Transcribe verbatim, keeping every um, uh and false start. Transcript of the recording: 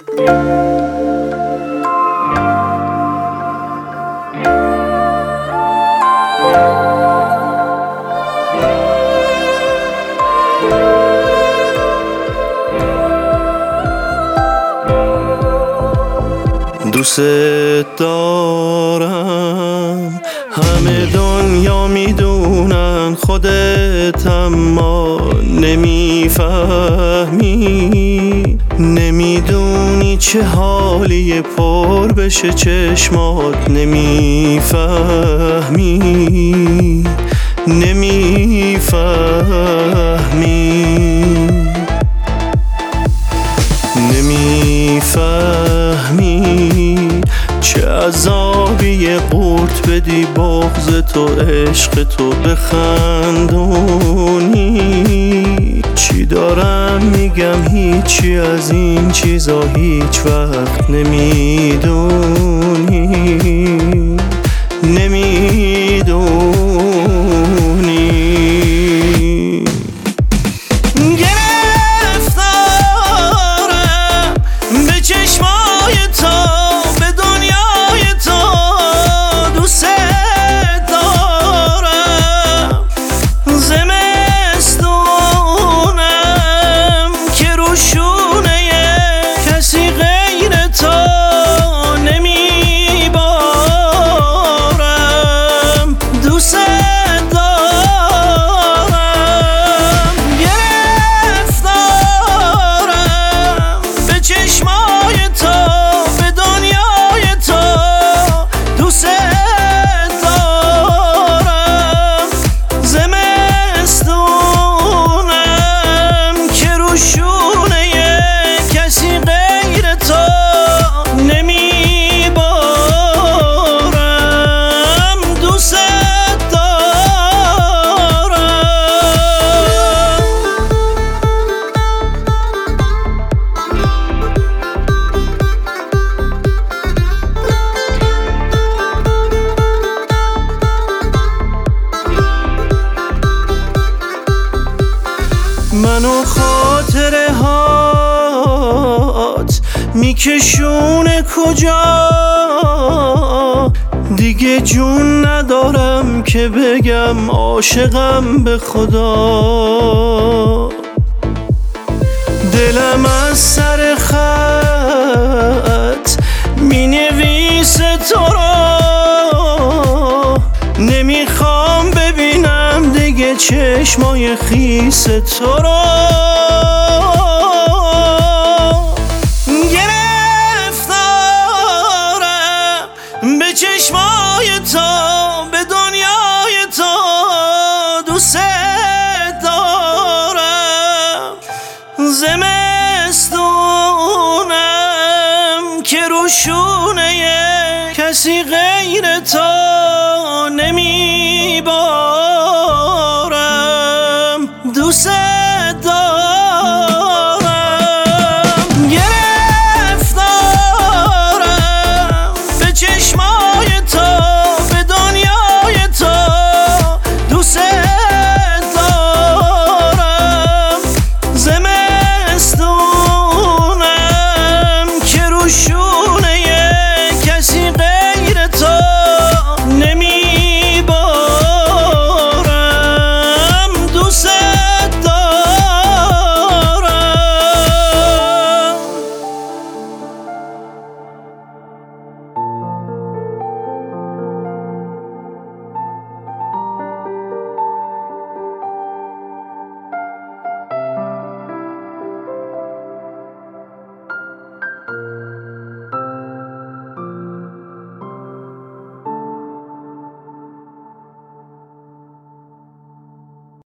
دوست دارم، همه دنیا میدونن، خودت اما نمیفهمی. نمیدونی چه حالی پر بشه چشمات، نمیفهمی نمیفهمی نمیفهمی چه عذابی قورت بدی بغض تو عشق تو بخندونی. چی دارم میگم هیچی از این چیزا هیچ وقت نمیدونی نمیدونی منو خاطره هات میکشونه کجا، دیگه جون ندارم که بگم عاشقم به خدا. دلم از سر خط مینویسه تو را، نمیخوام ببینم دیگه چشمای خیس تو را. گرفتارم به چشمای تو، به دنیای تو، دوست دارم. زمستونم که روشونه کسی غیر تو